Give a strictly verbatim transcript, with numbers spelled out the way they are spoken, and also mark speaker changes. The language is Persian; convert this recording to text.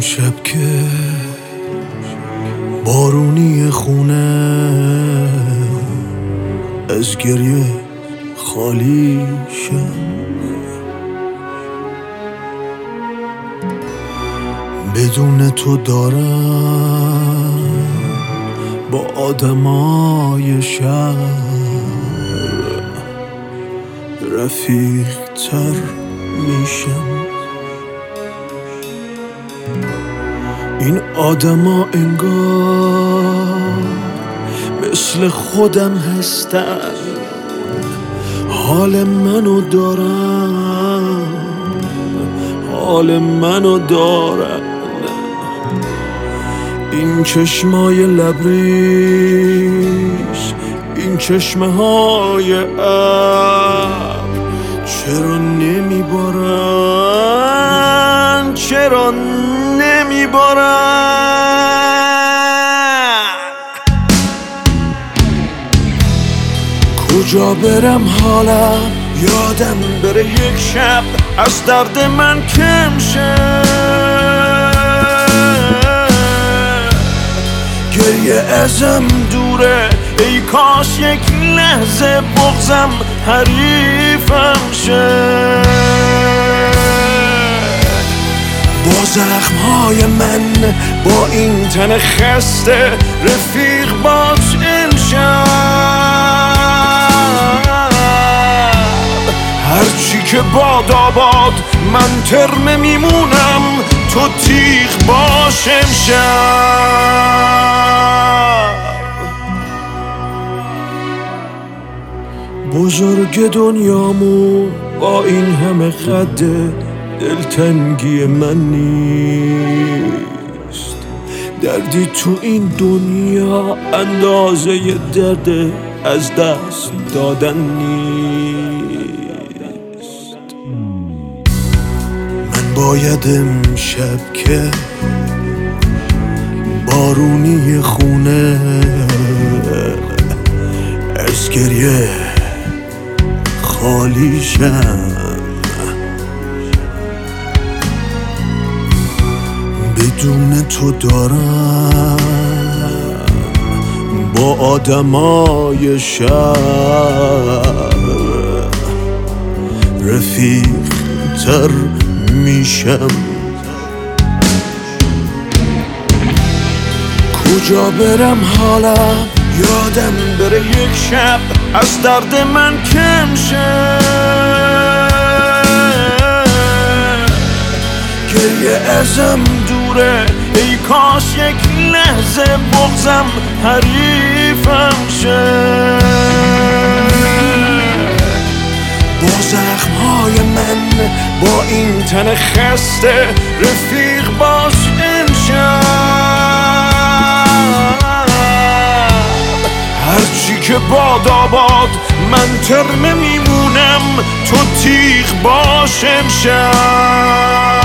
Speaker 1: امشب که بارونی خونه از گریه خالی شم، بدون تو دارم با آدمای شهر رفیق تر میشم. این آدما انگار مثل خودم هستن، حال منو دارن، حال منو دارن. این چشمای لبریز، این چشمه های ابر چرا نمیبارن، چرا نمیبارن؟ کجا برم حالم یادم بره یک شب از درد من کم شه، گریه ازم دوره ای کاش یک لحظه بغضم حریفم شه. با زخمهای من با این تن خسته رفیق باش امشب، هرچی که باد آباد من ترمه میمونم، تو تیغ باش امشب. بزرگ دنیامو با این همه خد دلتنگی من نیست، دردی تو این دنیا اندازه درد از دست دادن نیست. من باید امشب که بارونی خونه از گریه خالی شم، بدون تو دارم با آدمای شهر رفیق تر میشم. کجا برم حالم یادم بره یک شب از درد من کم شه، گریه ازم دوره ای کاش یک لحظه بغضم حریفم شه. با زخمهای من با این تن خسته رفیق باش امشب، هرچی که باد آباد من ترمه میمونم، تو تیغ باش امشب.